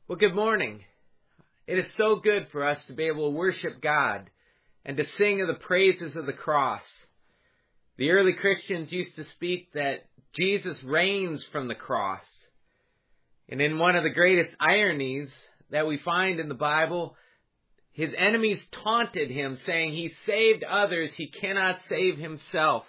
Well, good morning. It is so good for us to be able to worship God and to sing of the praises of the cross. The early Christians used to speak that Jesus reigns from the cross. And in one of the greatest ironies that we find in the Bible, his enemies taunted him, saying he saved others, he cannot save himself.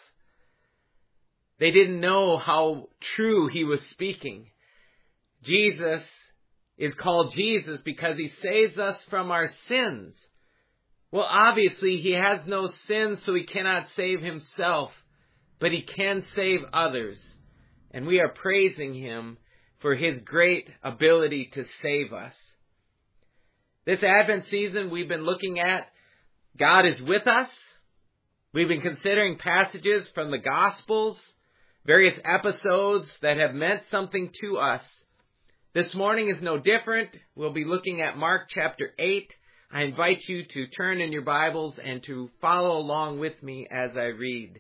They didn't know how true he was speaking. Jesus is called Jesus because he saves us from our sins. Well, obviously, he has no sin, so he cannot save himself, but he can save others. And we are praising him for his great ability to save us. This Advent season, we've been looking at God is with us. We've been considering passages from the Gospels, various episodes that have meant something to us. This morning is no different. We'll be looking at Mark chapter 8. I invite you to turn in your Bibles and to follow along with me as I read.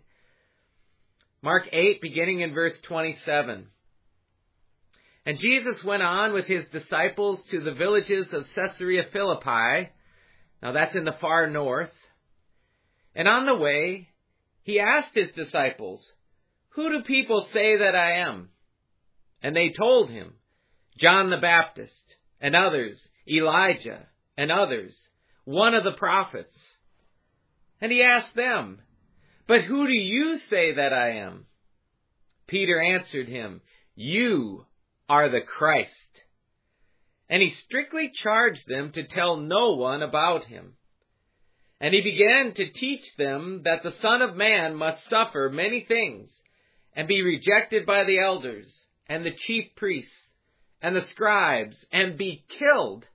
Mark 8, beginning in verse 27. And Jesus went on with his disciples to the villages of Caesarea Philippi. Now that's in the far north. And on the way, he asked his disciples, "Who do people say that I am?" And they told him, "John the Baptist, and others, Elijah, and others, one of the prophets." And he asked them, "But who do you say that I am?" Peter answered him, "You are the Christ." And he strictly charged them to tell no one about him. And he began to teach them that the Son of Man must suffer many things, and be rejected by the elders, and the chief priests, and the scribes, and be killed,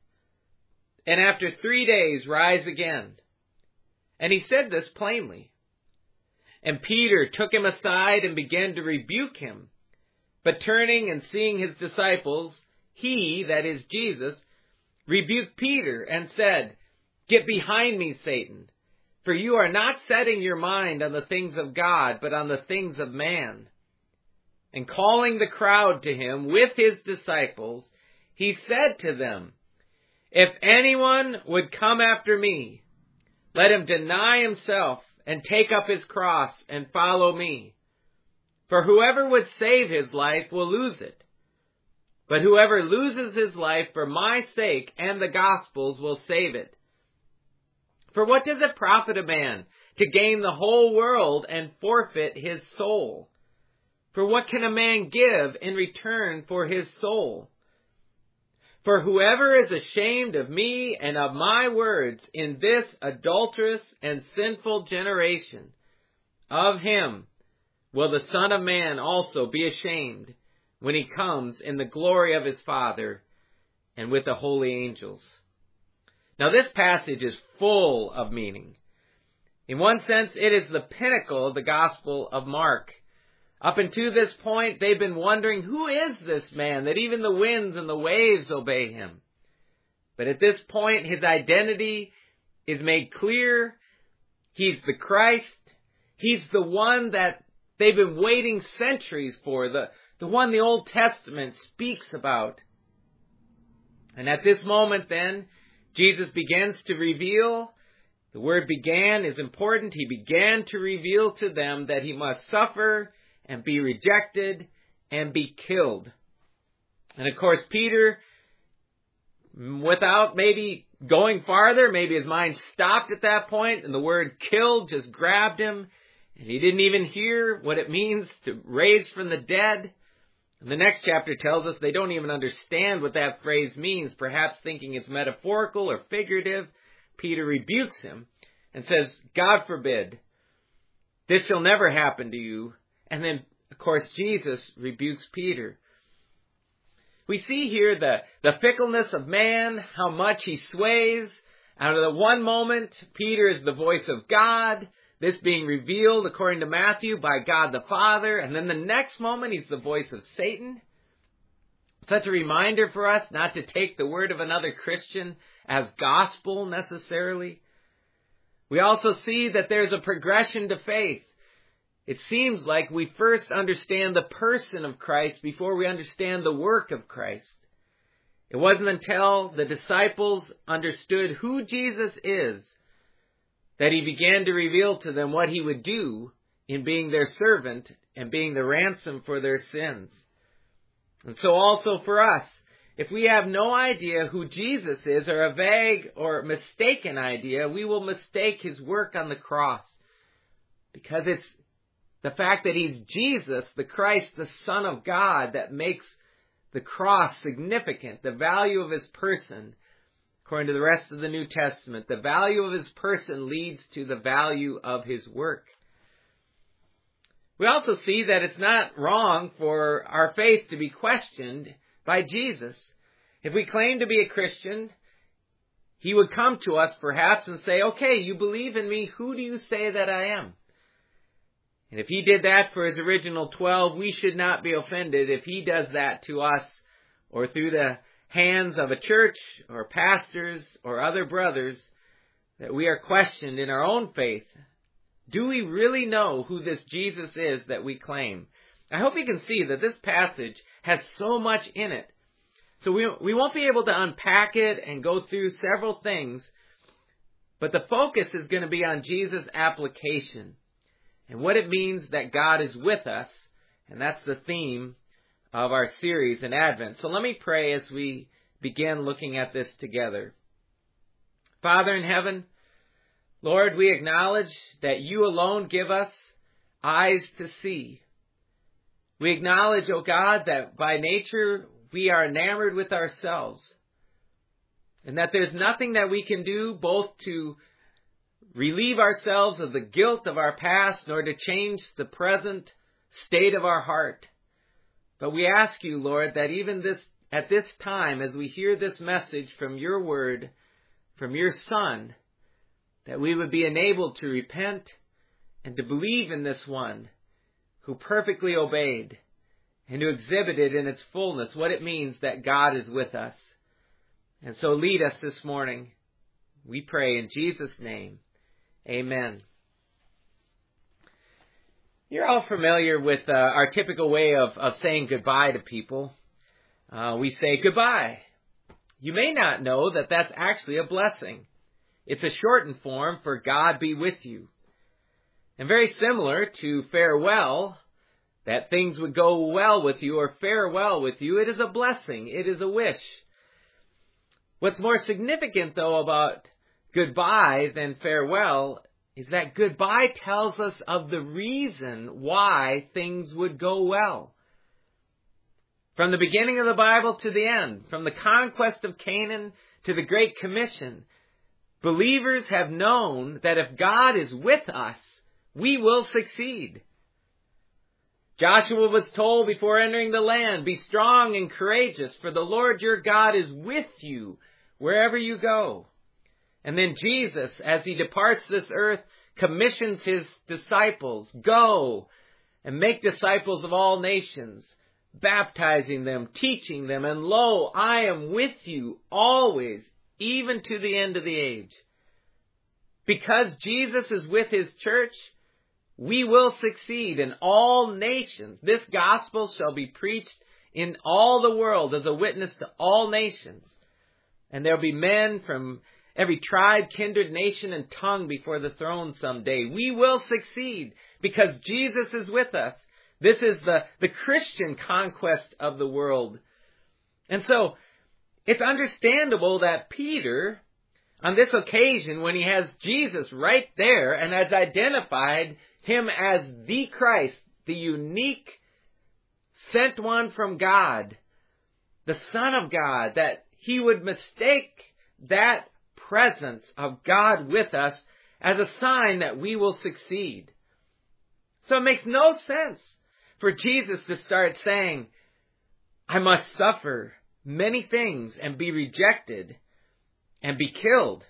and after 3 days rise again. And he said this plainly. And Peter took him aside and began to rebuke him. But turning and seeing his disciples, he, that is Jesus, rebuked Peter and said, "Get behind me, Satan, for you are not setting your mind on the things of God, but on the things of man." And calling the crowd to him with his disciples, he said to them, "If anyone would come after me, let him deny himself and take up his cross and follow me. For whoever would save his life will lose it. But whoever loses his life for my sake and the gospel's will save it. For what does it profit a man to gain the whole world and forfeit his soul? For what can a man give in return for his soul? For whoever is ashamed of me and of my words in this adulterous and sinful generation, of him will the Son of Man also be ashamed when he comes in the glory of his Father and with the holy angels." Now this passage is full of meaning. In one sense, it is the pinnacle of the Gospel of Mark. Up until this point, they've been wondering, who is this man that even the winds and the waves obey him? But at this point, his identity is made clear. He's the Christ. He's the one that they've been waiting centuries for, the one the Old Testament speaks about. And at this moment then, Jesus begins to reveal. The word began is important. He began to reveal to them that he must suffer and be rejected, and be killed. And of course, Peter, without maybe going farther, maybe his mind stopped at that point, and the word killed just grabbed him, and he didn't even hear what it means to raise from the dead. And the next chapter tells us they don't even understand what that phrase means, perhaps thinking it's metaphorical or figurative. Peter rebukes him and says, "God forbid, this shall never happen to you." And then, of course, Jesus rebukes Peter. We see here the fickleness of man, how much he sways. Out of the one moment, Peter is the voice of God, this being revealed, according to Matthew, by God the Father. And then the next moment, he's the voice of Satan. Such a reminder for us not to take the word of another Christian as gospel necessarily. We also see that there's a progression to faith. It seems like we first understand the person of Christ before we understand the work of Christ. It wasn't until the disciples understood who Jesus is that he began to reveal to them what he would do in being their servant and being the ransom for their sins. And so also for us, if we have no idea who Jesus is, or a vague or mistaken idea, we will mistake his work on the cross. Because it's the fact that he's Jesus, the Christ, the Son of God, that makes the cross significant. The value of his person, according to the rest of the New Testament, the value of his person leads to the value of his work. We also see that it's not wrong for our faith to be questioned by Jesus. If we claim to be a Christian, he would come to us perhaps and say, okay, you believe in me, who do you say that I am? And if he did that for his original 12, we should not be offended if he does that to us or through the hands of a church or pastors or other brothers, that we are questioned in our own faith. Do we really know who this Jesus is that we claim? I hope you can see that this passage has so much in it. So we won't be able to unpack it and go through several things, but the focus is going to be on Jesus' application and what it means that God is with us, and that's the theme of our series in Advent. So let me pray as we begin looking at this together. Father in heaven, Lord, we acknowledge that you alone give us eyes to see. We acknowledge, O God, that by nature we are enamored with ourselves, and that there's nothing that we can do both to relieve ourselves of the guilt of our past, nor to change the present state of our heart. But we ask you, Lord, that even at this time, as we hear this message from your word, from your Son, that we would be enabled to repent and to believe in this one who perfectly obeyed and who exhibited in its fullness what it means that God is with us. And so lead us this morning, we pray in Jesus' name. Amen. You're all familiar with our typical way of saying goodbye to people. We say goodbye. You may not know that that's actually a blessing. It's a shortened form for God be with you. And very similar to farewell, that things would go well with you or fare well with you, it is a blessing. It is a wish. What's more significant, though, about goodbye than farewell is that goodbye tells us of the reason why things would go well. From the beginning of the Bible to the end, from the conquest of Canaan to the Great Commission, believers have known that if God is with us, we will succeed. Joshua was told before entering the land, be strong and courageous, for the Lord your God is with you wherever you go. And then Jesus, as he departs this earth, commissions his disciples, go and make disciples of all nations, baptizing them, teaching them, and lo, I am with you always, even to the end of the age. Because Jesus is with his church, we will succeed in all nations. This gospel shall be preached in all the world as a witness to all nations. And there'll be men from every tribe, kindred, nation, and tongue before the throne someday. We will succeed because Jesus is with us. This is the Christian conquest of the world. And so, it's understandable that Peter, on this occasion, when he has Jesus right there and has identified him as the Christ, the unique sent one from God, the Son of God, that he would mistake that presence of God with us as a sign that we will succeed. So it makes no sense for Jesus to start saying, I must suffer many things and be rejected and be killed.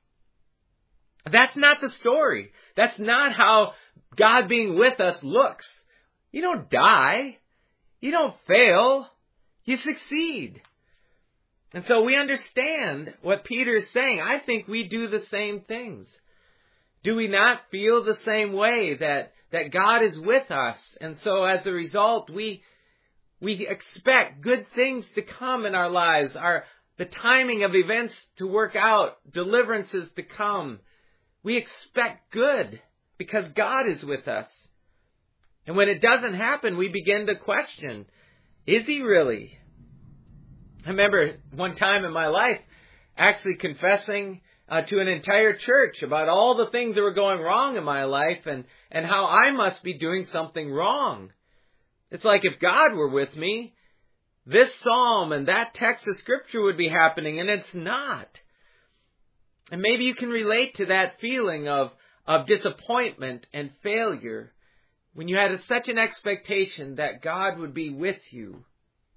That's not the story. That's not how God being with us looks. You don't die. You don't fail. You succeed. And so we understand what Peter is saying. I think we do the same things. Do we not feel the same way that God is with us? And so as a result, we We expect good things to come in our lives, the timing of events to work out, deliverances to come. We expect good because God is with us. And when it doesn't happen, we begin to question, is He really? I remember one time in my life actually confessing to an entire church about all the things that were going wrong in my life and how I must be doing something wrong. It's like if God were with me, this psalm and that text of Scripture would be happening, and it's not. And maybe you can relate to that feeling of disappointment and failure when you had such an expectation that God would be with you.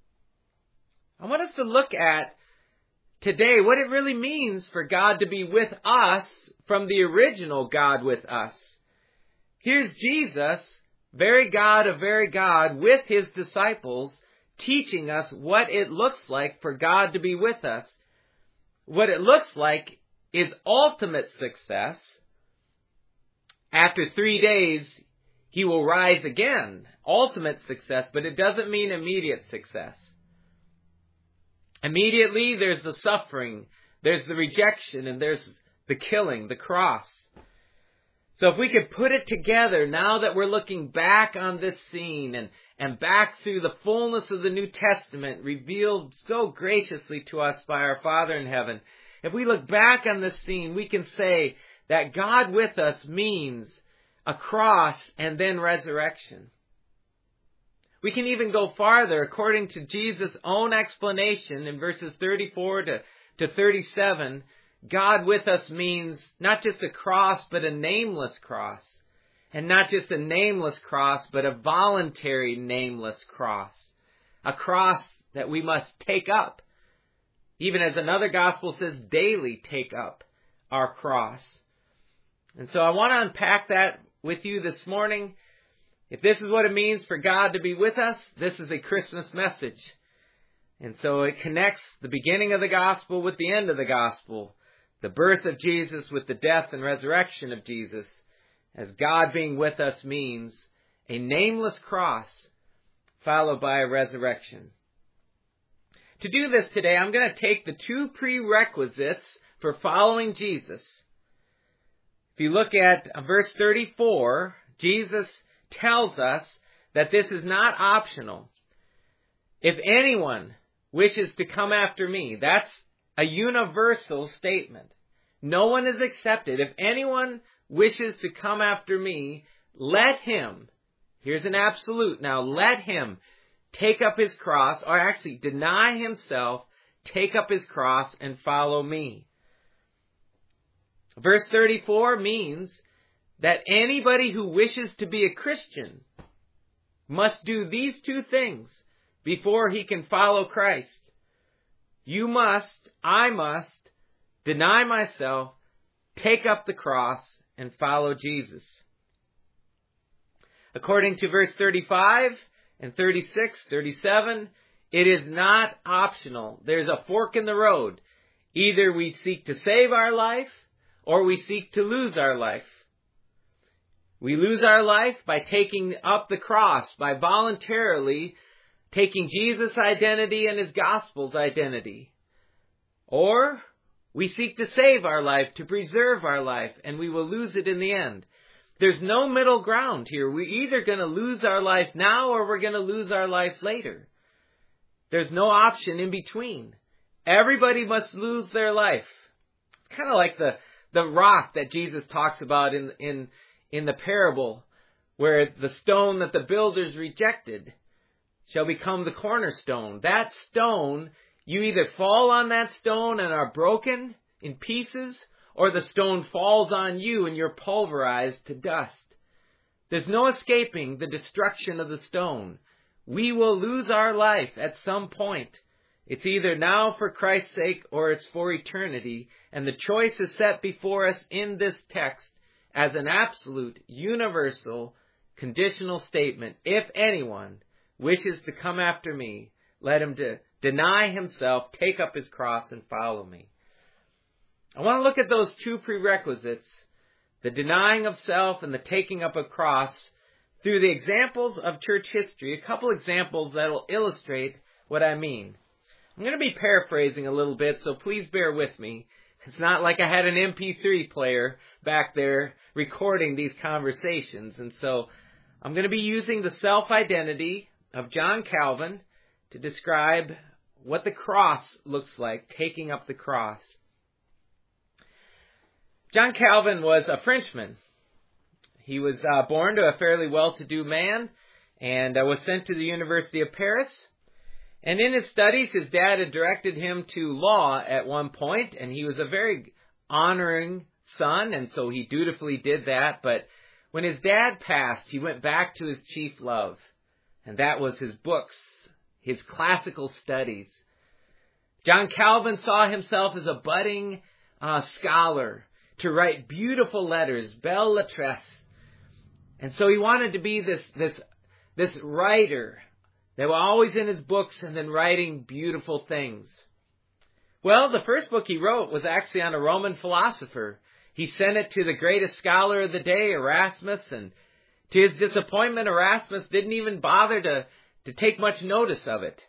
I want us to look at today what it really means for God to be with us from the original God with us. Here's Jesus, very God of very God, with His disciples, teaching us what it looks like for God to be with us. What it looks like is ultimate success. After 3 days, He will rise again. Ultimate success, but it doesn't mean immediate success. Immediately, there's the suffering, there's the rejection, and there's the killing, the cross. So if we could put it together now that we're looking back on this scene and back through the fullness of the New Testament revealed so graciously to us by our Father in heaven, if we look back on this scene, we can say that God with us means a cross and then resurrection. We can even go farther according to Jesus' own explanation in verses 34 to 37. God with us means not just a cross, but a nameless cross. And not just a nameless cross, but a voluntary nameless cross. A cross that we must take up. Even as another gospel says, daily take up our cross. And so I want to unpack that with you this morning. If this is what it means for God to be with us, this is a Christmas message. And so it connects the beginning of the gospel with the end of the gospel. The birth of Jesus with the death and resurrection of Jesus. As God being with us means a nameless cross followed by a resurrection. To do this today, I'm going to take the 2 prerequisites for following Jesus. If you look at verse 34, Jesus tells us that this is not optional. If anyone wishes to come after me, that's a universal statement. No one is accepted. If anyone wishes to come after me, let him, here's an absolute now, let him take up his cross, or actually deny himself, take up his cross and follow me. Verse 34 means that anybody who wishes to be a Christian must do these 2 things before he can follow Christ. I must deny myself, take up the cross, and follow Jesus. According to verse 35 and 36, 37, it is not optional. There's a fork in the road. Either we seek to save our life, or we seek to lose our life. We lose our life by taking up the cross, by voluntarily taking Jesus' identity and His gospel's identity. Or we seek to save our life, to preserve our life, and we will lose it in the end. There's no middle ground here. We're either going to lose our life now or we're going to lose our life later. There's no option in between. Everybody must lose their life. It's kind of like the rock that Jesus talks about in the parable, where the stone that the builders rejected shall become the cornerstone. That stone, you either fall on that stone and are broken in pieces, or the stone falls on you and you're pulverized to dust. There's no escaping the destruction of the stone. We will lose our life at some point. It's either now for Christ's sake or it's for eternity. And the choice is set before us in this text as an absolute, universal, conditional statement. If anyone wishes to come after me, let him deny himself, take up his cross, and follow me. I want to look at those 2 prerequisites, the denying of self and the taking up of cross, through the examples of church history, a couple examples that will illustrate what I mean. I'm going to be paraphrasing a little bit, so please bear with me. It's not like I had an MP3 player back there recording these conversations. And so I'm going to be using the self-identity of John Calvin to describe what the cross looks like, taking up the cross. John Calvin was a Frenchman. He was born to a fairly well-to-do man and was sent to the University of Paris. And in his studies, his dad had directed him to law at one point, and he was a very honoring son, and so he dutifully did that. But when his dad passed, he went back to his chief love, and that was his books, his classical studies. John Calvin saw himself as a budding scholar to write beautiful letters, belles lettres. And so he wanted to be this writer that was always in his books and then writing beautiful things. Well, the first book he wrote was actually on a Roman philosopher. He sent it to the greatest scholar of the day, Erasmus, and to his disappointment, Erasmus didn't even bother to take much notice of it.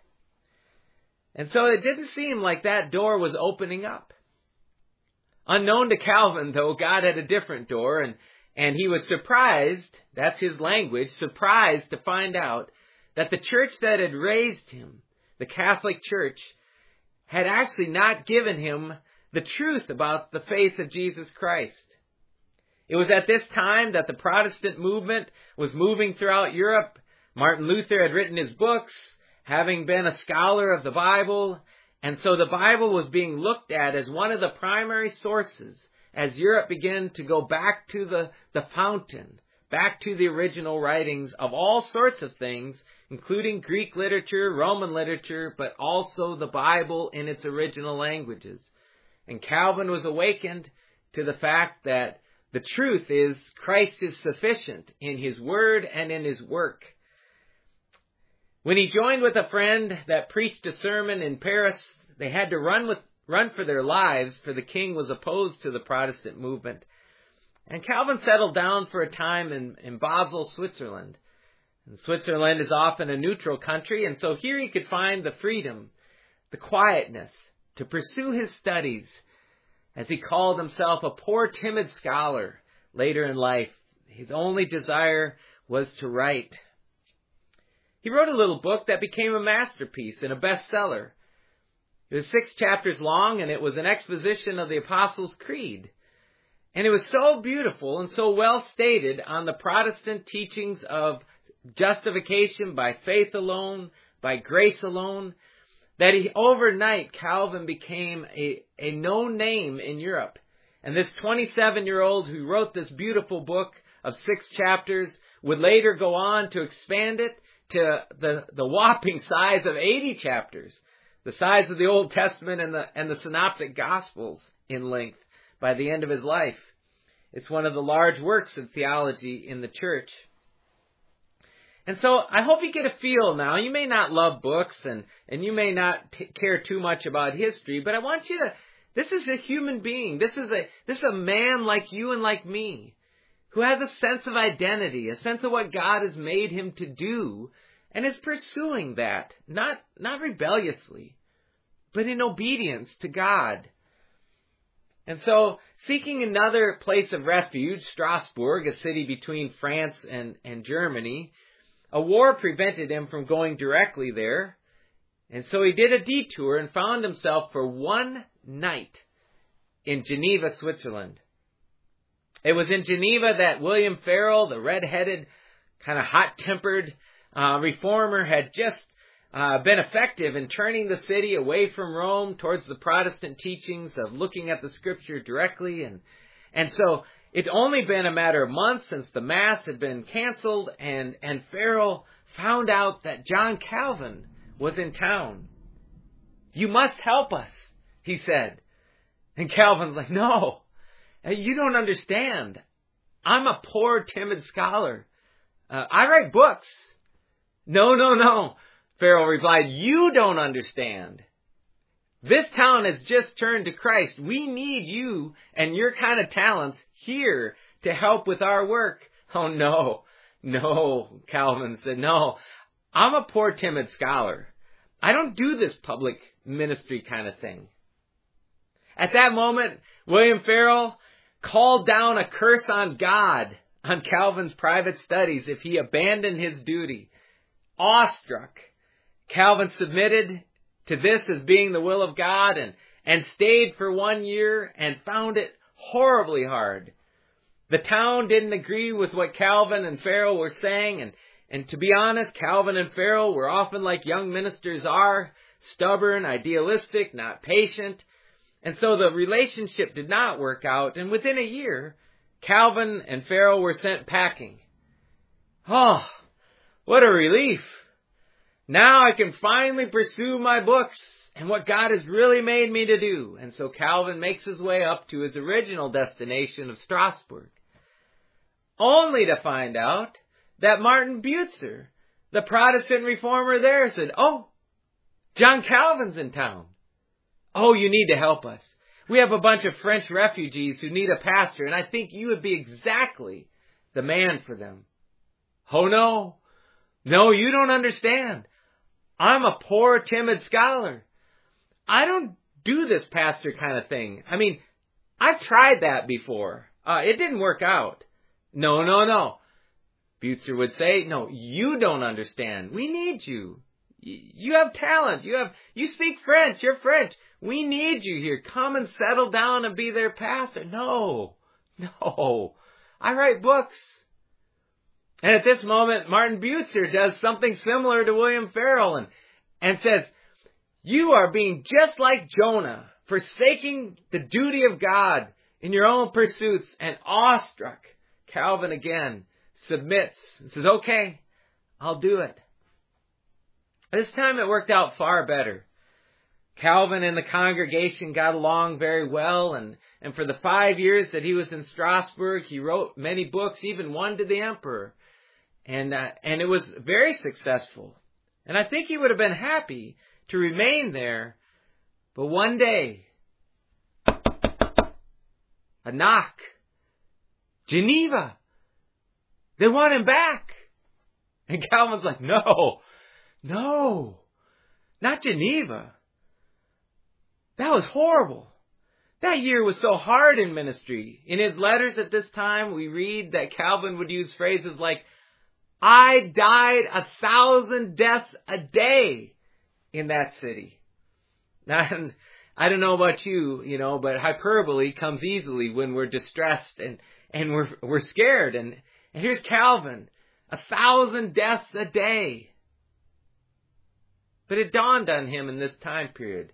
And so it didn't seem like that door was opening up. Unknown to Calvin, though, God had a different door, and he was surprised, that's his language, surprised to find out that the church that had raised him, the Catholic Church, had actually not given him the truth about the faith of Jesus Christ. It was at this time that the Protestant movement was moving throughout Europe. Martin Luther had written his books, having been a scholar of the Bible, and so the Bible was being looked at as one of the primary sources as Europe began to go back to the fountain, back to the original writings of all sorts of things, including Greek literature, Roman literature, but also the Bible in its original languages. And Calvin was awakened to the fact that the truth is Christ is sufficient in his word and in his work. When he joined with a friend that preached a sermon in Paris, they had to run for their lives, for the king was opposed to the Protestant movement. And Calvin settled down for a time in Basel, Switzerland. And Switzerland is often a neutral country, and so here he could find the freedom, the quietness, to pursue his studies, as he called himself a poor, timid scholar later in life. His only desire was to write. He wrote a little book that became a masterpiece and a bestseller. It was 6 chapters long, and it was an exposition of the Apostles' Creed. And it was so beautiful and so well stated on the Protestant teachings of justification by faith alone, by grace alone, that overnight Calvin became a known name in Europe. And this 27-year-old who wrote this beautiful book of 6 chapters would later go on to expand it to the whopping size of 80 chapters, the size of the Old Testament and the Synoptic Gospels in length by the end of his life. It's one of the large works of theology in the church. And so I hope you get a feel now. You may not love books and you may not care too much about history, but I want you to, this is a human being. This is a man like you and like me, who has a sense of identity, a sense of what God has made him to do, and is pursuing that, not rebelliously, but in obedience to God. And so, seeking another place of refuge, Strasbourg, a city between France and Germany, a war prevented him from going directly there, and so he did a detour and found himself for one night in Geneva, Switzerland. It was in Geneva that William Farel, the red-headed, kind of hot-tempered reformer, had just been effective in turning the city away from Rome towards the Protestant teachings of looking at the Scripture directly. And so it's only been a matter of months since the Mass had been canceled, and Farel found out that John Calvin was in town. "You must help us," he said. And Calvin's like, "No. You don't understand. I'm a poor, timid scholar. I write books." No. Farel replied, "You don't understand. This town has just turned to Christ. We need you and your kind of talents here to help with our work." "Oh, no. No, Calvin said, no, I'm a poor, timid scholar. I don't do this public ministry kind of thing. At that moment, William Farel called down a curse on God on Calvin's private studies if he abandoned his duty. Awestruck, Calvin submitted to this as being the will of God and stayed for 1 year and found it horribly hard. The town didn't agree with what Calvin and Farel were saying, and to be honest, Calvin and Farel were often like young ministers are, stubborn, idealistic, not patient. And so the relationship did not work out, and within a year, Calvin and Farel were sent packing. Oh, what a relief. Now I can finally pursue my books and what God has really made me to do. And so Calvin makes his way up to his original destination of Strasbourg, only to find out that Martin Butzer, the Protestant reformer there, said, "Oh, John Calvin's in town. Oh, you need to help us. We have a bunch of French refugees who need a pastor, and I think you would be exactly the man for them." "Oh, no. No, you don't understand. I'm a poor, timid scholar. I don't do this pastor kind of thing. I mean, I've tried that before. It didn't work out." No. Butzer would say, "No, you don't understand. We need you. You have talent. You speak French. You're French. We need you here. Come and settle down and be their pastor." No. I write books. And at this moment, Martin Butzer does something similar to William Farel and says, "You are being just like Jonah, forsaking the duty of God in your own pursuits." And awestruck, Calvin again submits and says, "Okay, I'll do it." This time it worked out far better. Calvin and the congregation got along very well, and for the 5 years that he was in Strasbourg, he wrote many books, even one to the emperor. And it was very successful. And I think he would have been happy to remain there. But one day, a knock. Geneva. They want him back. And Calvin's like, no, not Geneva. That was horrible. That year was so hard in ministry. In his letters at this time, we read that Calvin would use phrases like, "I died 1,000 deaths a day in that city." Now, I don't know about you, but hyperbole comes easily when we're distressed and we're scared. And here's Calvin, 1,000 deaths a day. But it dawned on him in this time period.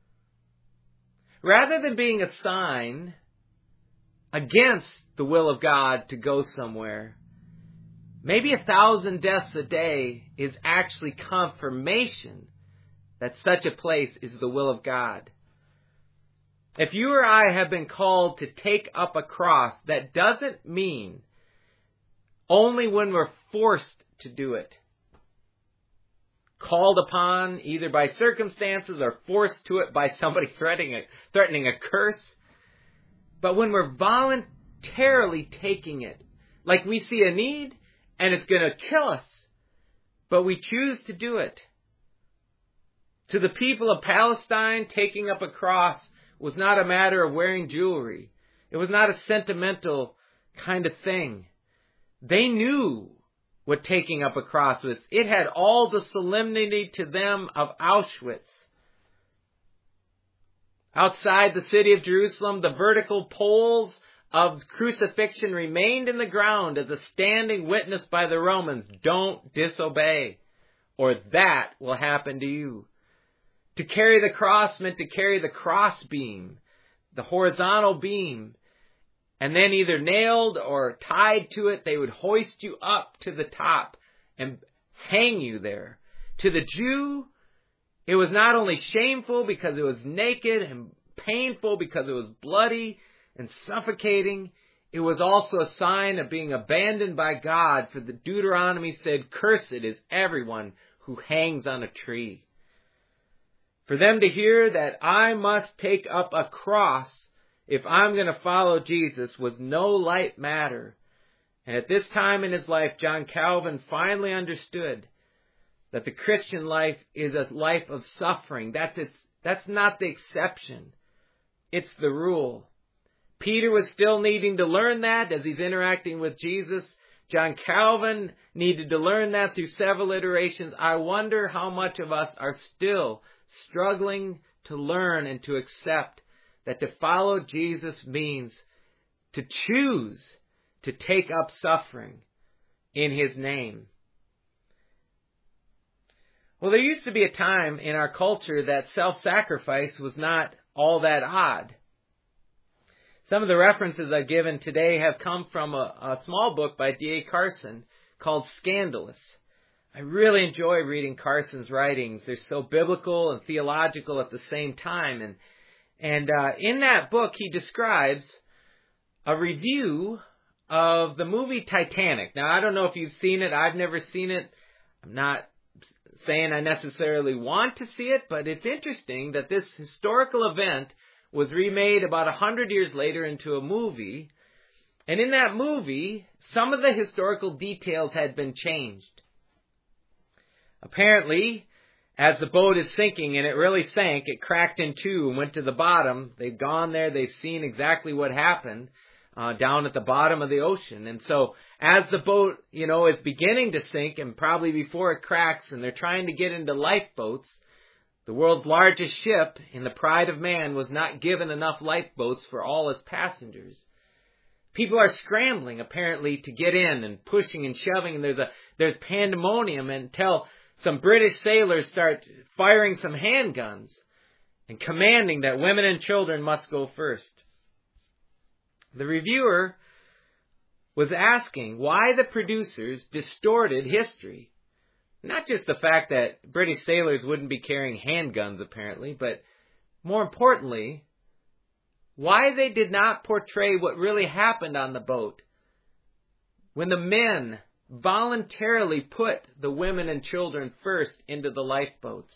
Rather than being a sign against the will of God to go somewhere, maybe 1,000 deaths a day is actually confirmation that such a place is the will of God. If you or I have been called to take up a cross, that doesn't mean only when we're forced to do it. Called upon either by circumstances or forced to it by somebody threatening a curse. But when we're voluntarily taking it, like we see a need and it's going to kill us, but we choose to do it. To the people of Palestine, taking up a cross was not a matter of wearing jewelry. It was not a sentimental kind of thing. They knew what taking up a cross was. It had all the solemnity to them of Auschwitz. Outside the city of Jerusalem, the vertical poles of crucifixion remained in the ground as a standing witness by the Romans. Don't disobey, or that will happen to you. To carry the cross meant to carry the cross beam, the horizontal beam, and then either nailed or tied to it, they would hoist you up to the top and hang you there. To the Jew, it was not only shameful because it was naked and painful because it was bloody and suffocating, it was also a sign of being abandoned by God, for the Deuteronomy said, "Cursed is everyone who hangs on a tree." For them to hear that I must take up a cross if I'm going to follow Jesus was no light matter. And at this time in his life, John Calvin finally understood that the Christian life is a life of suffering. That's not the exception. It's the rule. Peter was still needing to learn that as he's interacting with Jesus. John Calvin needed to learn that through several iterations. I wonder how much of us are still struggling to learn and to accept that to follow Jesus means to choose to take up suffering in his name. Well, there used to be a time in our culture that self-sacrifice was not all that odd. Some of the references I've given today have come from a small book by D.A. Carson called Scandalous. I really enjoy reading Carson's writings. They're so biblical and theological at the same time. And in that book, he describes a review of the movie Titanic. Now, I don't know if you've seen it. I've never seen it. I'm not saying I necessarily want to see it, but it's interesting that this historical event was remade about 100 years later into a movie. And in that movie, some of the historical details had been changed. Apparently, as the boat is sinking, and it really sank, it cracked in two and went to the bottom. They've gone there, they've seen exactly what happened down at the bottom of the ocean. And so, as the boat, is beginning to sink, and probably before it cracks, and they're trying to get into lifeboats, the world's largest ship, in the pride of man, was not given enough lifeboats for all its passengers. People are scrambling, apparently, to get in, and pushing and shoving, and there's pandemonium until some British sailors start firing some handguns and commanding that women and children must go first. The reviewer was asking why the producers distorted history. Not just the fact that British sailors wouldn't be carrying handguns, apparently, but more importantly, why they did not portray what really happened on the boat when the men voluntarily put the women and children first into the lifeboats.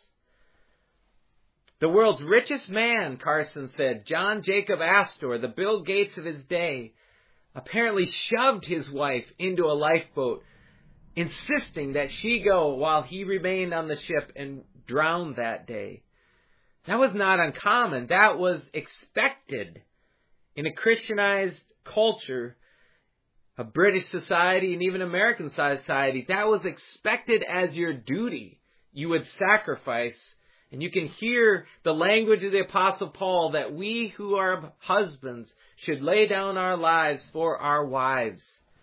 The world's richest man, Carson said, John Jacob Astor, the Bill Gates of his day, apparently shoved his wife into a lifeboat, insisting that she go while he remained on the ship and drowned that day. That was not uncommon. That was expected in a Christianized culture, a British society and even American society. That was expected as your duty. You would sacrifice. And you can hear the language of the Apostle Paul that we who are husbands should lay down our lives for our wives.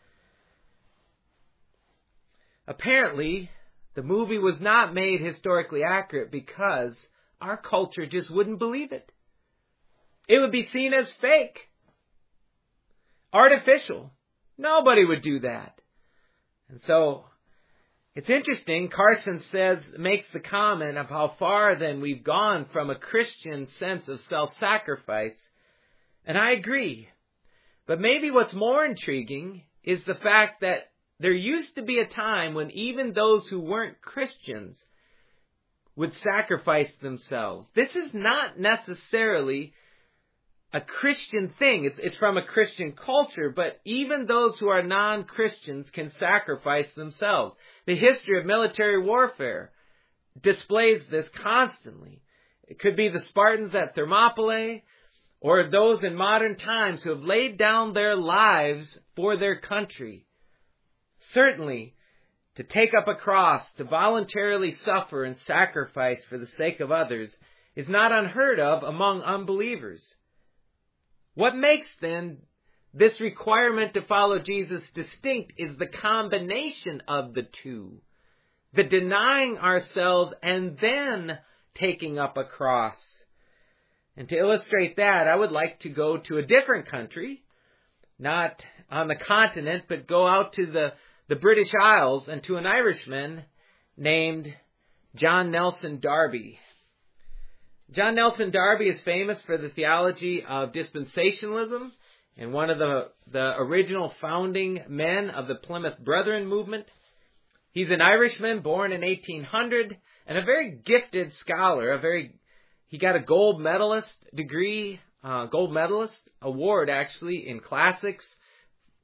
Apparently, the movie was not made historically accurate because our culture just wouldn't believe it. It would be seen as fake, artificial. Nobody would do that. And so, it's interesting, Carson makes the comment of how far then we've gone from a Christian sense of self-sacrifice. And I agree. But maybe what's more intriguing is the fact that there used to be a time when even those who weren't Christians would sacrifice themselves. This is not necessarily a Christian thing. It's from a Christian culture, but even those who are non-Christians can sacrifice themselves. The history of military warfare displays this constantly. It could be the Spartans at Thermopylae, or those in modern times who have laid down their lives for their country. Certainly, to take up a cross, to voluntarily suffer and sacrifice for the sake of others, is not unheard of among unbelievers. What makes, then, this requirement to follow Jesus distinct is the combination of the two. The denying ourselves and then taking up a cross. And to illustrate that, I would like to go to a different country, not on the continent, but go out to the British Isles and to an Irishman named John Nelson Darby. John Nelson Darby is famous for the theology of dispensationalism and one of the original founding men of the Plymouth Brethren movement. He's an Irishman born in 1800 and a very gifted scholar. He got a gold medalist award actually in classics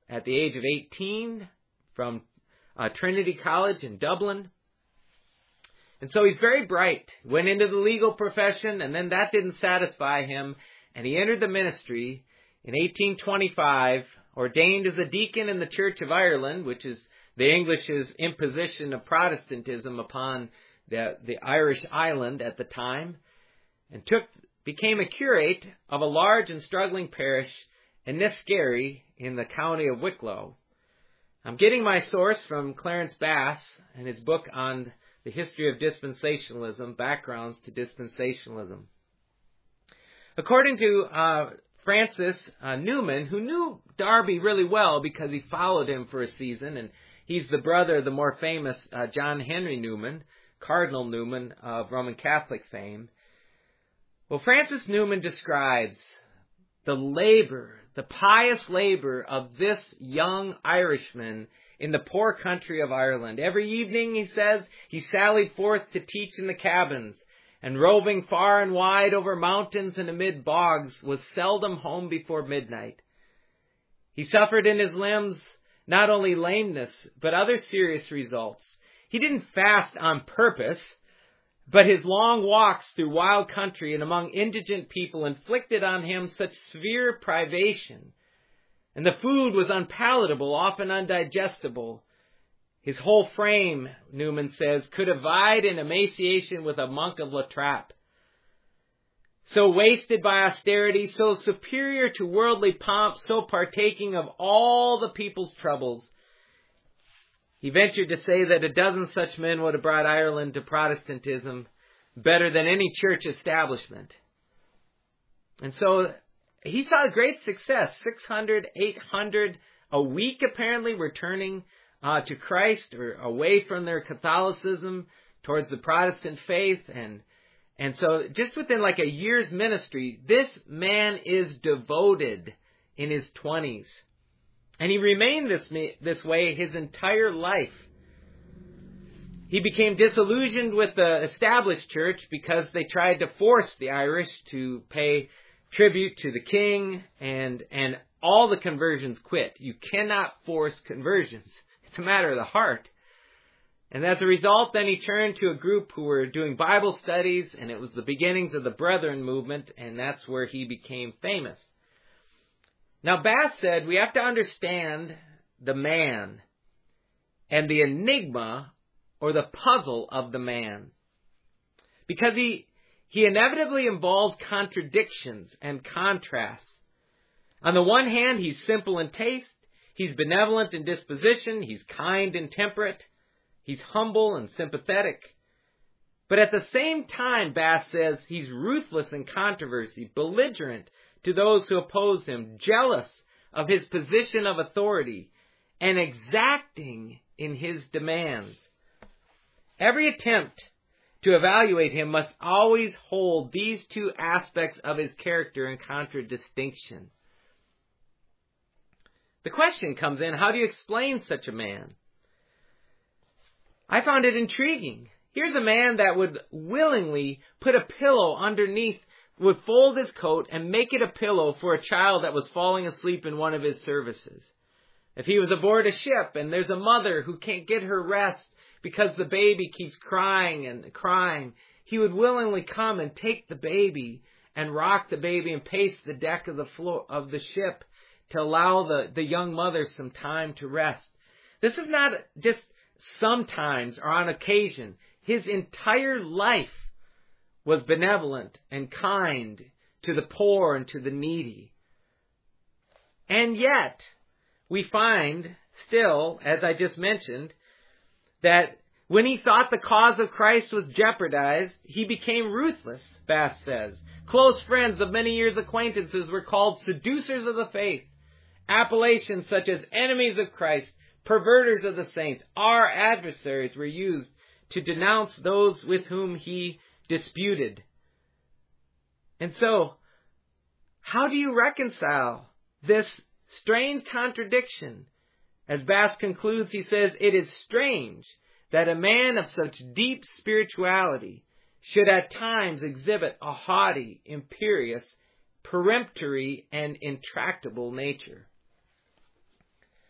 at the age of 18 from Trinity College in Dublin. And so he's very bright. Went into the legal profession, and then that didn't satisfy him, and he entered the ministry in 1825, ordained as a deacon in the Church of Ireland, which is the English's imposition of Protestantism upon the Irish island at the time, and became a curate of a large and struggling parish in Niskerry in the county of Wicklow. I'm getting my source from Clarence Bass and his book on the history of dispensationalism, Backgrounds to Dispensationalism. According to Francis Newman, who knew Darby really well because he followed him for a season, and he's the brother of the more famous John Henry Newman, Cardinal Newman of Roman Catholic fame. Well, Francis Newman describes the pious labor of this young Irishman in the poor country of Ireland. Every evening, he says, he sallied forth to teach in the cabins, and roving far and wide over mountains and amid bogs, was seldom home before midnight. He suffered in his limbs not only lameness, but other serious results. He didn't fast on purpose, but his long walks through wild country and among indigent people inflicted on him such severe privation, and the food was unpalatable, often undigestible. His whole frame, Newman says, could have vied in emaciation with a monk of La Trappe. So wasted by austerity, so superior to worldly pomp, so partaking of all the people's troubles, he ventured to say that a dozen such men would have brought Ireland to Protestantism better than any church establishment. And so he saw great success. 600, 800 a week apparently were turning to Christ or away from their Catholicism towards the Protestant faith. And so just within like a year's ministry, this man is devoted in his 20s. And he remained this way his entire life. He became disillusioned with the established church because they tried to force the Irish to pay tribute to the king, and all the conversions quit. You cannot force conversions. It's a matter of the heart. And as a result, then he turned to a group who were doing Bible studies, and it was the beginnings of the Brethren movement, and that's where he became famous. Now, Bass said we have to understand the man and the enigma or the puzzle of the man, because he inevitably involves contradictions and contrasts. On the one hand, he's simple in taste, he's benevolent in disposition, he's kind and temperate, he's humble and sympathetic. But at the same time, Bass says, he's ruthless in controversy, belligerent to those who oppose him, jealous of his position of authority, and exacting in his demands. Every attempt to evaluate him must always hold these two aspects of his character in contradistinction. The question comes in, how do you explain such a man? I found it intriguing. Here's a man that would willingly put a pillow underneath, would fold his coat and make it a pillow for a child that was falling asleep in one of his services. If he was aboard a ship and there's a mother who can't get her rest because the baby keeps crying and crying, he would willingly come and take the baby and rock the baby and pace the deck of the floor of the ship to allow the young mother some time to rest. This is not just sometimes or on occasion. His entire life was benevolent and kind to the poor and to the needy. And yet, we find still, as I just mentioned, that when he thought the cause of Christ was jeopardized, he became ruthless, Bass says. Close friends of many years' acquaintances were called seducers of the faith. Appellations such as enemies of Christ, perverters of the saints, our adversaries were used to denounce those with whom he disputed. And so, how do you reconcile this strange contradiction? As Bass concludes, he says, it is strange that a man of such deep spirituality should at times exhibit a haughty, imperious, peremptory, and intractable nature.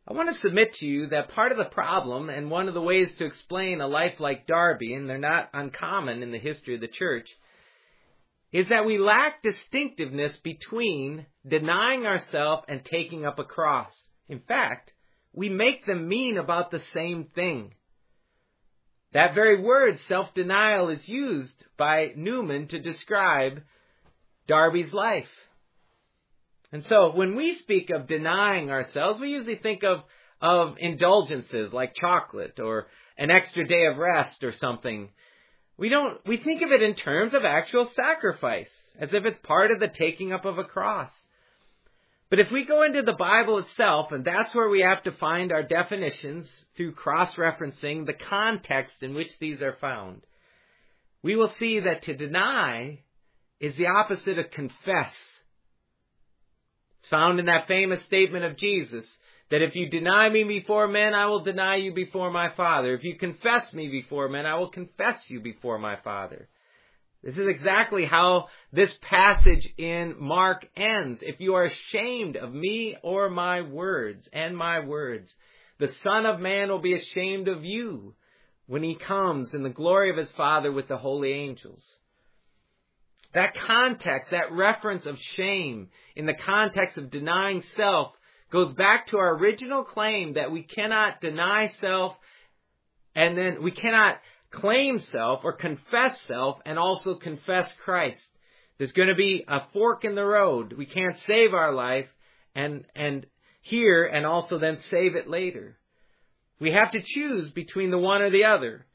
I want to submit to you that part of the problem, and one of the ways to explain a life like Darby, and they're not uncommon in the history of the church, is that we lack distinctiveness between denying ourselves and taking up a cross. In fact, we make them mean about the same thing. That very word, self-denial, is used by Newman to describe Darby's life. And so when we speak of denying ourselves, we usually think of indulgences like chocolate or an extra day of rest or something. We think of it in terms of actual sacrifice, as if it's part of the taking up of a cross. But if we go into the Bible itself, and that's where we have to find our definitions through cross-referencing the context in which these are found, we will see that to deny is the opposite of confess. It's found in that famous statement of Jesus, that if you deny me before men, I will deny you before my Father. If you confess me before men, I will confess you before my Father. This is exactly how this passage in Mark ends. If you are ashamed of me or my words, the Son of Man will be ashamed of you when he comes in the glory of his Father with the holy angels. That context, that reference of shame in the context of denying self, goes back to our original claim that we cannot deny self, and then we cannot claim self or confess self and also confess Christ. There's going to be a fork in the road. We can't save our life and here and also then save it later. We have to choose between the one or the other.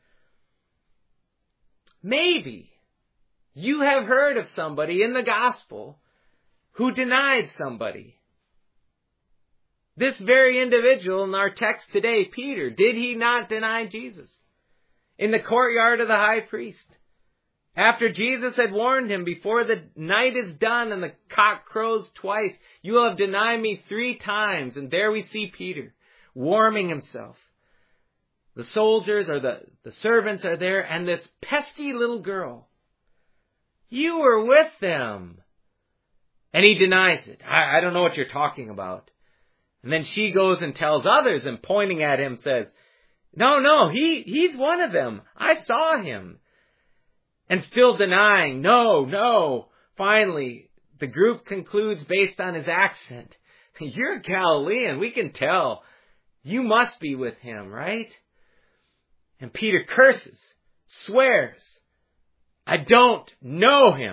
Maybe you have heard of somebody in the gospel who denied somebody. This very individual in our text today, Peter, did he not deny Jesus? In the courtyard of the high priest, after Jesus had warned him, before the night is done and the cock crows twice, you will have denied me 3 times. And there we see Peter warming himself. The soldiers or the servants are there, and this pesky little girl, you were with them. And he denies it. I don't know what you're talking about. And then she goes and tells others, and pointing at him says, no, he's one of them. I saw him. And still denying, no. Finally, the group concludes based on his accent. You're a Galilean, we can tell. You must be with him, right? And Peter curses, swears, I don't know him.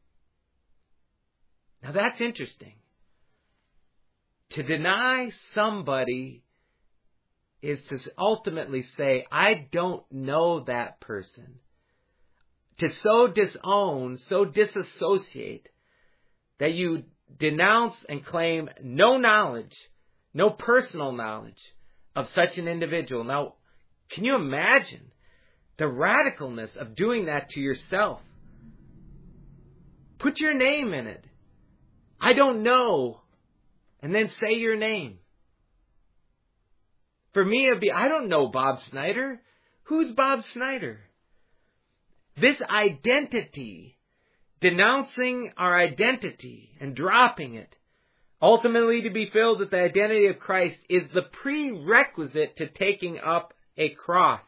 Now that's interesting. To deny somebody is to ultimately say, I don't know that person. To so disown, so disassociate, that you denounce and claim no knowledge, no personal knowledge of such an individual. Now, can you imagine the radicalness of doing that to yourself? Put your name in it. I don't know. And then say your name. For me, it'd be, I don't know Bob Snyder. Who's Bob Snyder? This identity, denouncing our identity and dropping it, ultimately to be filled with the identity of Christ, is the prerequisite to taking up a cross.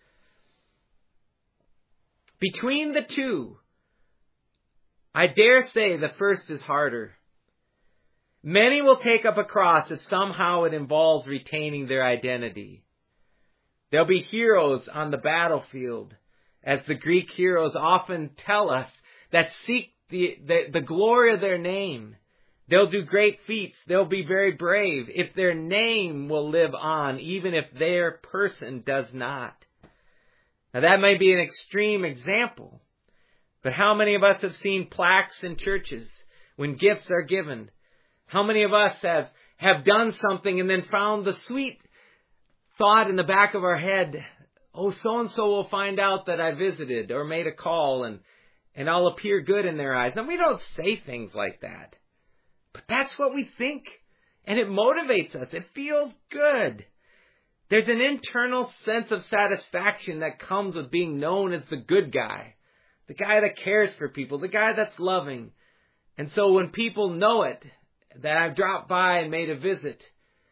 Between the two, I dare say the first is harder. Many will take up a cross if somehow it involves retaining their identity. There'll be heroes on the battlefield, as the Greek heroes often tell us, that seek the glory of their name. They'll do great feats. They'll be very brave if their name will live on, even if their person does not. Now that may be an extreme example, but how many of us have seen plaques in churches when gifts are given? How many of us have done something and then found the sweet thought in the back of our head, oh, so-and-so will find out that I visited or made a call and I'll appear good in their eyes. Now, we don't say things like that, but that's what we think, and it motivates us. It feels good. There's an internal sense of satisfaction that comes with being known as the good guy, the guy that cares for people, the guy that's loving. And so when people know it, that I've dropped by and made a visit,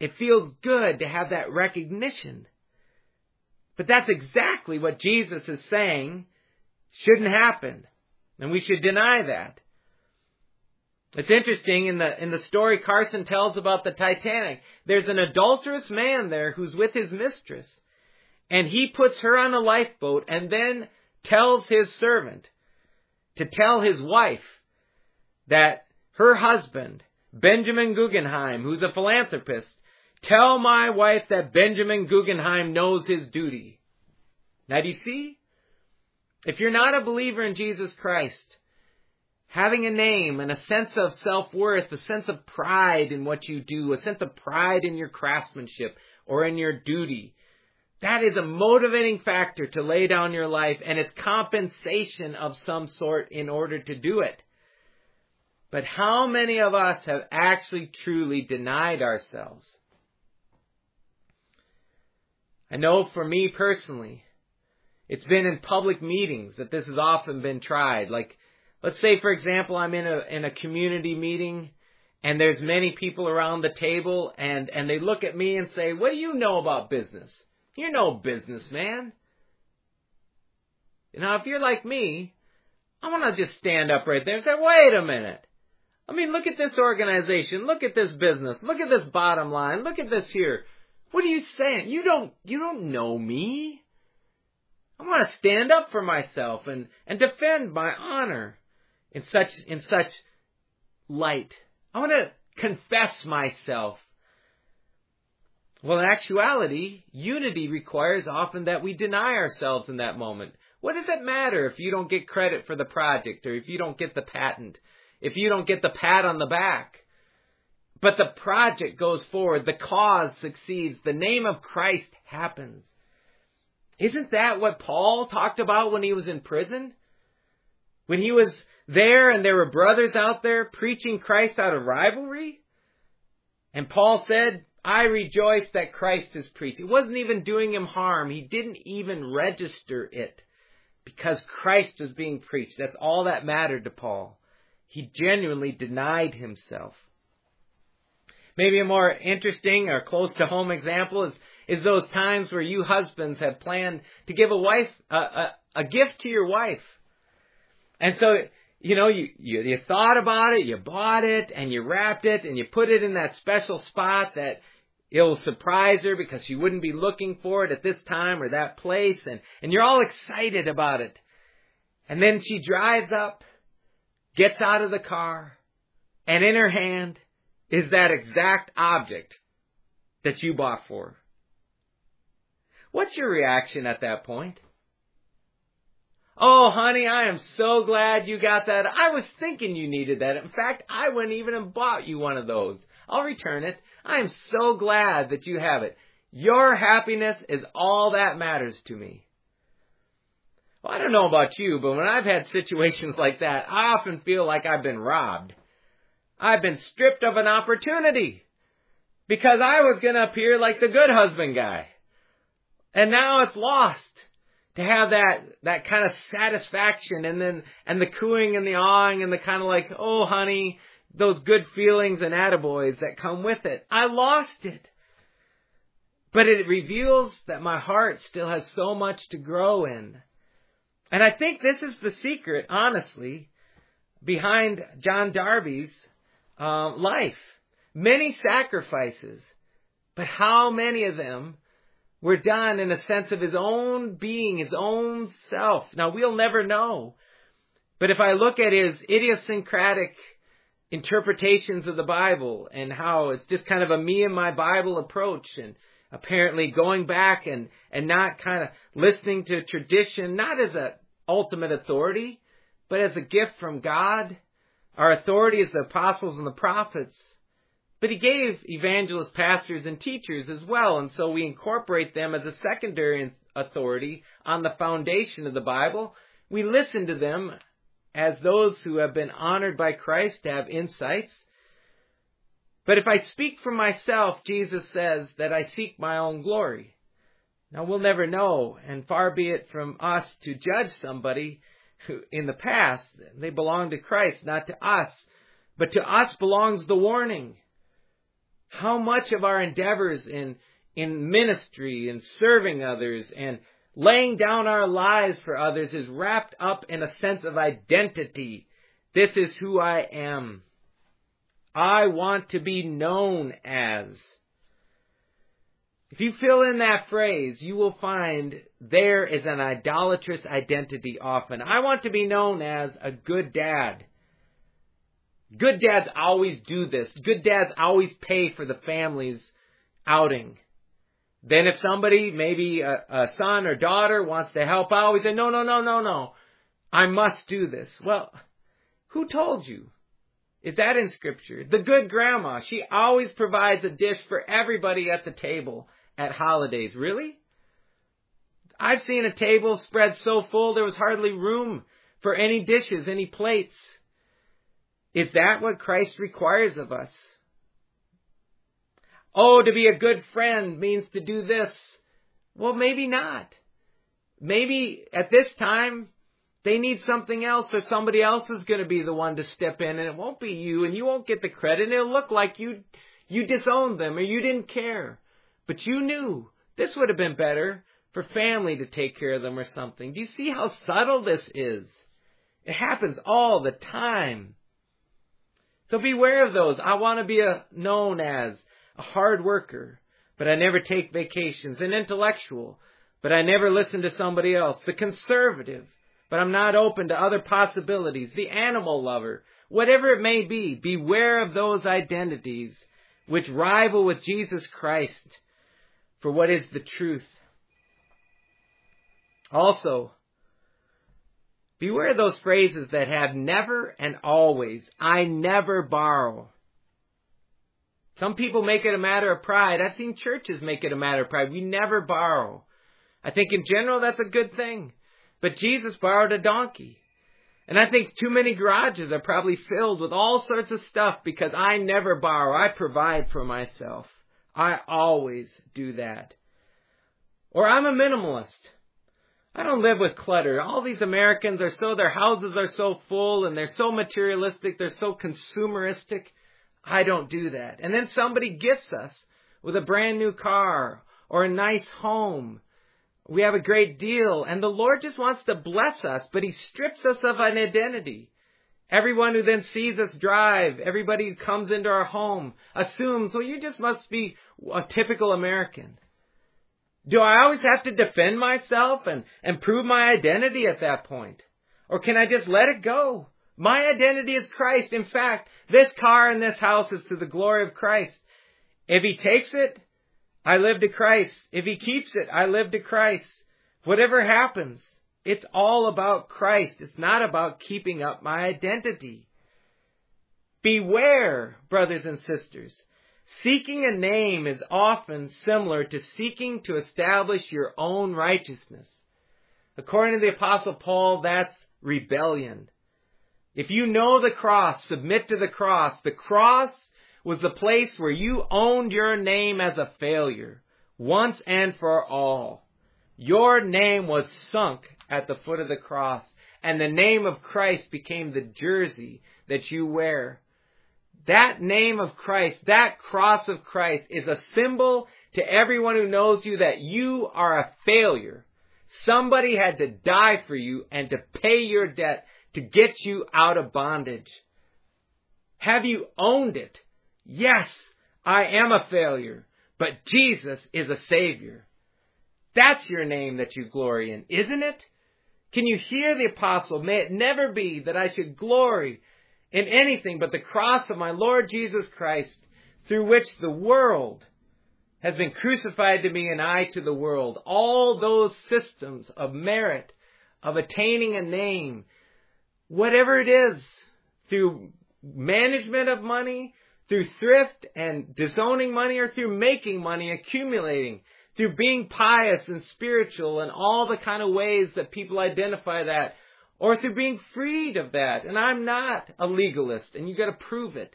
It feels good to have that recognition. But that's exactly what Jesus is saying shouldn't happen. And we should deny that. It's interesting, in the story Carson tells about the Titanic, there's an adulterous man there who's with his mistress. And he puts her on a lifeboat and then tells his servant to tell his wife that her husband, Benjamin Guggenheim, who's a philanthropist, tell my wife that Benjamin Guggenheim knows his duty. Now, do you see? If you're not a believer in Jesus Christ, having a name and a sense of self-worth, a sense of pride in what you do, a sense of pride in your craftsmanship or in your duty, that is a motivating factor to lay down your life, and it's compensation of some sort in order to do it. But how many of us have actually truly denied ourselves? I know for me personally, it's been in public meetings that this has often been tried. Like, let's say, for example, I'm in a community meeting and there's many people around the table and they look at me and say, what do you know about business? You're no businessman. Now, if you're like me, I want to just stand up right there and say, wait a minute. I mean, look at this organization. Look at this business. Look at this bottom line. Look at this here. What are you saying? You don't know me. I want to stand up for myself and defend my honor in such light. I want to confess myself. Well, in actuality, unity requires often that we deny ourselves in that moment. What does it matter if you don't get credit for the project, or if you don't get the patent, if you don't get the pat on the back? But the project goes forward, the cause succeeds, the name of Christ happens. Isn't that what Paul talked about when he was in prison? When he was there and there were brothers out there preaching Christ out of rivalry? And Paul said, I rejoice that Christ is preached. It wasn't even doing him harm. He didn't even register it because Christ was being preached. That's all that mattered to Paul. He genuinely denied himself. Maybe a more interesting or close to home example is those times where you husbands have planned to give a gift to your wife. And so, you thought about it, you bought it, and you wrapped it, and you put it in that special spot that it'll surprise her because she wouldn't be looking for it at this time or that place, and you're all excited about it. And then she drives up, gets out of the car, and in her hand is that exact object that you bought for her. What's your reaction at that point? Oh, honey, I am so glad you got that. I was thinking you needed that. In fact, I went even and bought you one of those. I'll return it. I am so glad that you have it. Your happiness is all that matters to me. Well, I don't know about you, but when I've had situations like that, I often feel like I've been robbed. I've been stripped of an opportunity because I was going to appear like the good husband guy. And now it's lost. To have that kind of satisfaction and the cooing and the awing and the kind of like, oh honey, those good feelings and attaboys that come with it. I lost it. But it reveals that my heart still has so much to grow in. And I think this is the secret, honestly, behind John Darby's life. Many sacrifices, but how many of them were done in a sense of his own being, his own self? Now, we'll never know. But if I look at his idiosyncratic interpretations of the Bible and how it's just kind of a me and my Bible approach, and apparently going back and not kind of listening to tradition, not as an ultimate authority, but as a gift from God. Our authority is the apostles and the prophets. But he gave evangelists, pastors, and teachers as well. And so we incorporate them as a secondary authority on the foundation of the Bible. We listen to them as those who have been honored by Christ to have insights. But if I speak for myself, Jesus says that I seek my own glory. Now, we'll never know, and far be it from us to judge somebody who, in the past, they belong to Christ, not to us. But to us belongs the warning. How much of our endeavors in ministry and serving others and laying down our lives for others is wrapped up in a sense of identity. This is who I am. I want to be known as. If you fill in that phrase, you will find there is an idolatrous identity often. I want to be known as a good dad. Good dads always do this. Good dads always pay for the family's outing. Then if somebody, maybe a son or daughter, wants to help out, we say, no. I must do this. Well, who told you? Is that in Scripture? The good grandma, she always provides a dish for everybody at the table at holidays. Really? I've seen a table spread so full there was hardly room for any dishes, any plates. Is that what Christ requires of us? Oh, to be a good friend means to do this. Well, maybe not. Maybe at this time, they need something else, or somebody else is going to be the one to step in, and it won't be you, and you won't get the credit, and it'll look like you disowned them, or you didn't care. But you knew this would have been better for family to take care of them or something. Do you see how subtle this is? It happens all the time. So beware of those. I want to be known as a hard worker, but I never take vacations. An intellectual, but I never listen to somebody else. The conservative, but I'm not open to other possibilities. The animal lover, whatever it may be, beware of those identities which rival with Jesus Christ for what is the truth. Also, beware of those phrases that have never and always. I never borrow. Some people make it a matter of pride. I've seen churches make it a matter of pride. We never borrow. I think in general that's a good thing. But Jesus borrowed a donkey. And I think too many garages are probably filled with all sorts of stuff because I never borrow. I provide for myself. I always do that. Or I'm a minimalist. I don't live with clutter. All these Americans their houses are so full and they're so materialistic, they're so consumeristic. I don't do that. And then somebody gifts us with a brand new car or a nice home. We have a great deal, and the Lord just wants to bless us, but He strips us of an identity. Everyone who then sees us drive, everybody who comes into our home, assumes, well, you just must be a typical American. Do I always have to defend myself and prove my identity at that point? Or can I just let it go? My identity is Christ. In fact, this car and this house is to the glory of Christ. If He takes it, I live to Christ. If He keeps it, I live to Christ. Whatever happens, it's all about Christ. It's not about keeping up my identity. Beware, brothers and sisters. Seeking a name is often similar to seeking to establish your own righteousness. According to the Apostle Paul, that's rebellion. If you know the cross, submit to the cross. The cross was the place where you owned your name as a failure, once and for all. Your name was sunk at the foot of the cross, and the name of Christ became the jersey that you wear. That name of Christ, that cross of Christ, is a symbol to everyone who knows you that you are a failure. Somebody had to die for you and to pay your debt to get you out of bondage. Have you owned it? Yes, I am a failure, but Jesus is a Savior. That's your name that you glory in, isn't it? Can you hear the apostle? May it never be that I should glory in anything but the cross of my Lord Jesus Christ, through which the world has been crucified to me and I to the world. All those systems of merit, of attaining a name, whatever it is, through management of money, through thrift and disowning money, or through making money, accumulating, through being pious and spiritual and all the kind of ways that people identify that, or through being freed of that. And I'm not a legalist, and you've got to prove it.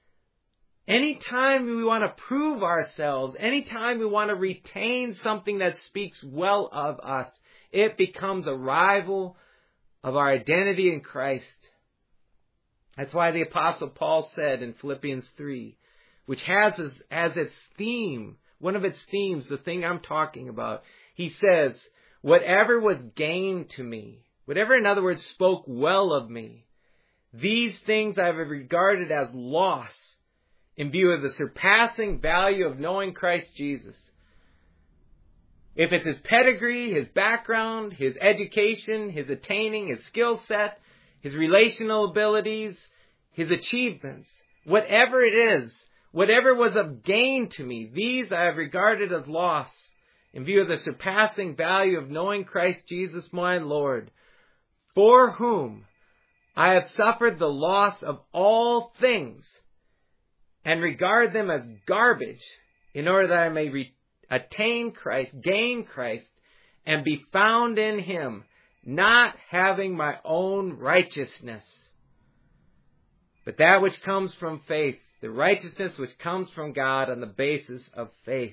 Anytime we want to prove ourselves, anytime we want to retain something that speaks well of us, it becomes a rival of our identity in Christ. That's why the Apostle Paul said in Philippians 3, which has as its theme, one of its themes, the thing I'm talking about. He says, whatever was gain to me, whatever, in other words, spoke well of me, these things I have regarded as loss in view of the surpassing value of knowing Christ Jesus. If it's his pedigree, his background, his education, his attaining, his skill set, his relational abilities, his achievements, whatever it is, whatever was of gain to me, these I have regarded as loss in view of the surpassing value of knowing Christ Jesus my Lord, for whom I have suffered the loss of all things and regard them as garbage in order that I may attain Christ, gain Christ, and be found in him, not having my own righteousness, but that which comes from faith, the righteousness which comes from God on the basis of faith.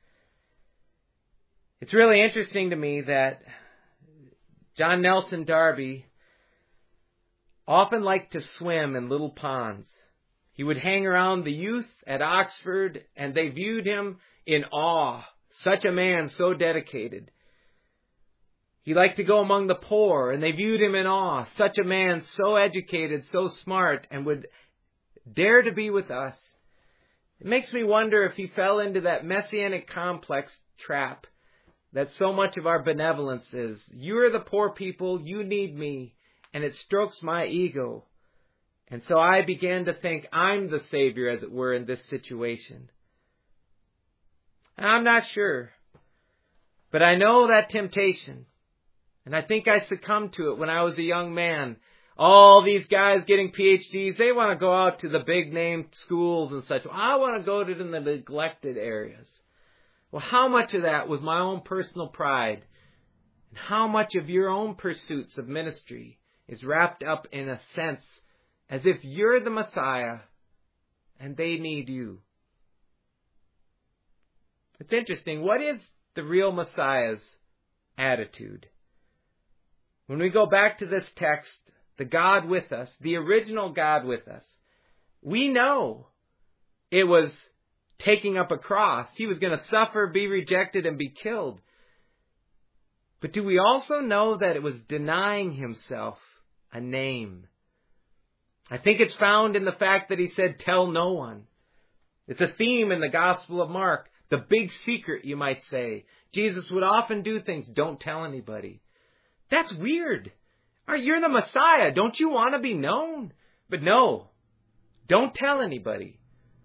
It's really interesting to me that John Nelson Darby often liked to swim in little ponds. He would hang around the youth at Oxford, and they viewed him in awe. Such a man, so dedicated. He liked to go among the poor, and they viewed him in awe. Such a man, so educated, so smart, and would dare to be with us. It makes me wonder if he fell into that messianic complex trap that so much of our benevolence is. You're the poor people, you need me, and it strokes my ego. And so I began to think I'm the Savior, as it were, in this situation. I'm not sure. But I know that temptation. And I think I succumbed to it when I was a young man. All these guys getting PhDs, they want to go out to the big name schools and such. I want to go to the neglected areas. Well, how much of that was my own personal pride? And how much of your own pursuits of ministry is wrapped up in a sense as if you're the Messiah and they need you? It's interesting. What is the real Messiah's attitude? When we go back to this text, the God with us, the original God with us, we know it was taking up a cross. He was going to suffer, be rejected, and be killed. But do we also know that it was denying himself a name? I think it's found in the fact that he said, tell no one. It's a theme in the Gospel of Mark. The big secret, you might say. Jesus would often do things, don't tell anybody. That's weird. You're the Messiah. Don't you want to be known? But no, don't tell anybody.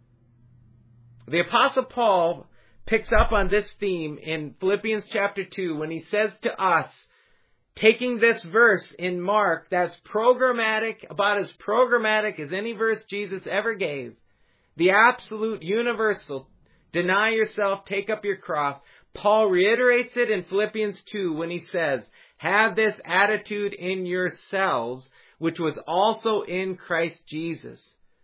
The Apostle Paul picks up on this theme in Philippians chapter 2 when he says to us, taking this verse in Mark that's programmatic, about as programmatic as any verse Jesus ever gave, the absolute universal, deny yourself, take up your cross. Paul reiterates it in Philippians 2 when he says, have this attitude in yourselves, which was also in Christ Jesus,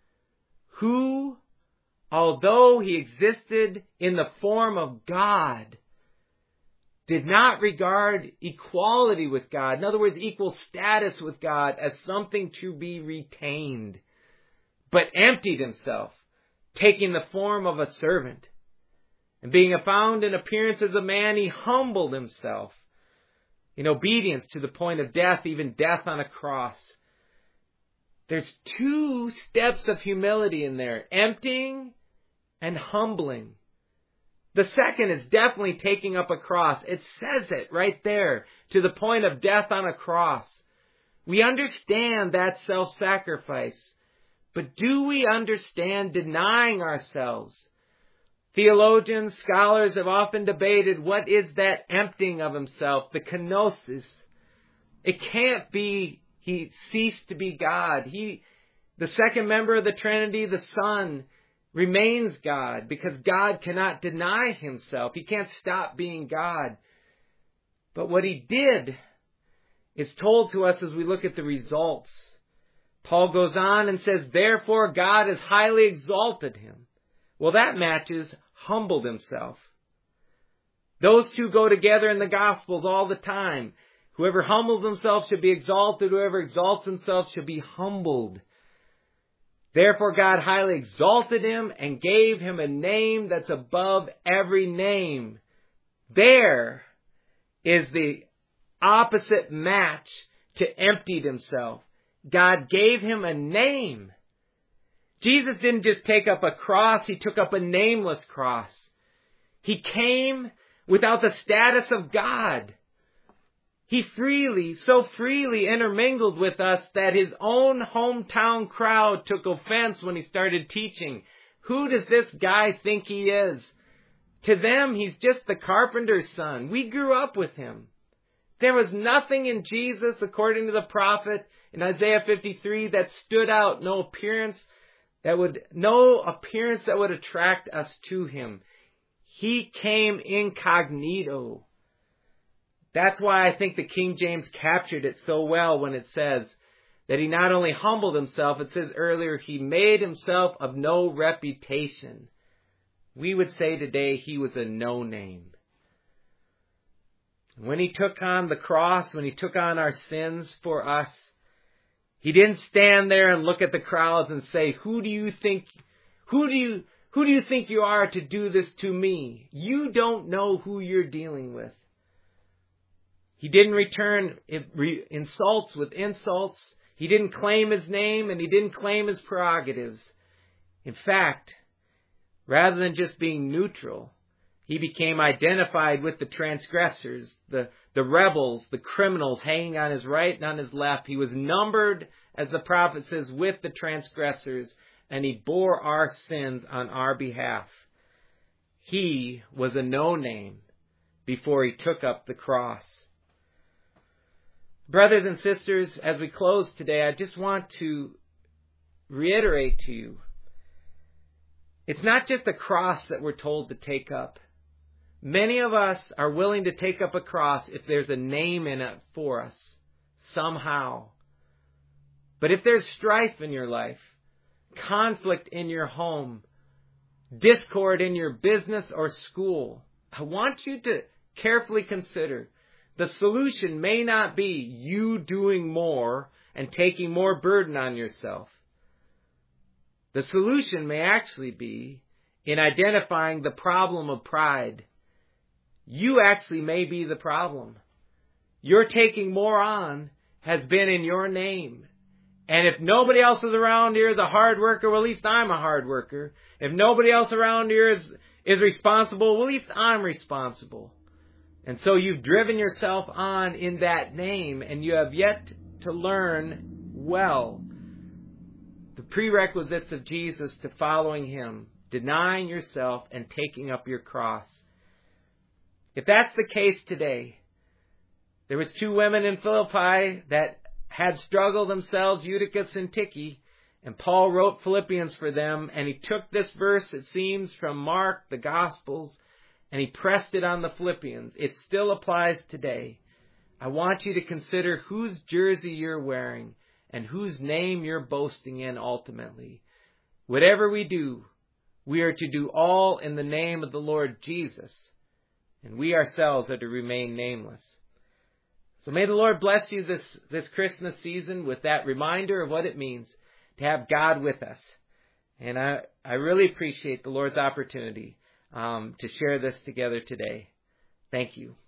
who, although he existed in the form of God, did not regard equality with God, in other words, equal status with God, as something to be retained, but emptied himself, taking the form of a servant. And being found in appearance as a man, he humbled himself in obedience to the point of death, even death on a cross. There's two steps of humility in there, emptying and humbling. The second is definitely taking up a cross. It says it right there, to the point of death on a cross. We understand that self-sacrifice, but do we understand denying ourselves? Theologians, scholars have often debated what is that emptying of himself, the kenosis. It can't be he ceased to be God. The second member of the Trinity, the Son, remains God because God cannot deny himself. He can't stop being God. But what he did is told to us as we look at the results. Paul goes on and says, therefore God has highly exalted him. Well, that matches humbled himself. Those two go together in the Gospels all the time. Whoever humbles himself should be exalted. Whoever exalts himself should be humbled. Therefore God highly exalted him and gave him a name that's above every name. There is the opposite match to emptied himself. God gave him a name. Jesus didn't just take up a cross, he took up a nameless cross. He came without the status of God. He so freely intermingled with us that his own hometown crowd took offense when he started teaching. Who does this guy think he is? To them, he's just the carpenter's son. We grew up with him. There was nothing in Jesus, according to the prophet in Isaiah 53, that stood out, no appearance that would attract us to him. He came incognito. That's why I think the King James captured it so well when it says that he not only humbled himself, it says earlier, he made himself of no reputation. We would say today he was a no-name. When he took on the cross, when he took on our sins for us, he didn't stand there and look at the crowds and say, who do you think you are to do this to me? You don't know who you're dealing with. He didn't return insults with insults. He didn't claim his name and he didn't claim his prerogatives. In fact, rather than just being neutral, he became identified with the transgressors, the rebels, the criminals hanging on his right and on his left. He was numbered, as the prophet says, with the transgressors, and he bore our sins on our behalf. He was a no-name before he took up the cross. Brothers and sisters, as we close today, I just want to reiterate to you, it's not just a cross that we're told to take up. Many of us are willing to take up a cross if there's a name in it for us, somehow. But if there's strife in your life, conflict in your home, discord in your business or school, I want you to carefully consider the solution may not be you doing more and taking more burden on yourself. The solution may actually be in identifying the problem of pride. You actually may be the problem. Your taking more on has been in your name. And if nobody else is around here is a hard worker, well, at least I'm a hard worker. If nobody else around here is responsible, well, at least I'm responsible. And so you've driven yourself on in that name, and you have yet to learn well the prerequisites of Jesus to following him, denying yourself and taking up your cross. If that's the case today, there was 2 women in Philippi that had struggled themselves, Eutychus and Tyche, and Paul wrote Philippians for them, and he took this verse, it seems, from Mark, the Gospels, and he pressed it on the Philippians. It still applies today. I want you to consider whose jersey you're wearing and whose name you're boasting in ultimately. Whatever we do, we are to do all in the name of the Lord Jesus, and we ourselves are to remain nameless. So may the Lord bless you this Christmas season with that reminder of what it means to have God with us. And I really appreciate the Lord's opportunity to share this together today. Thank you.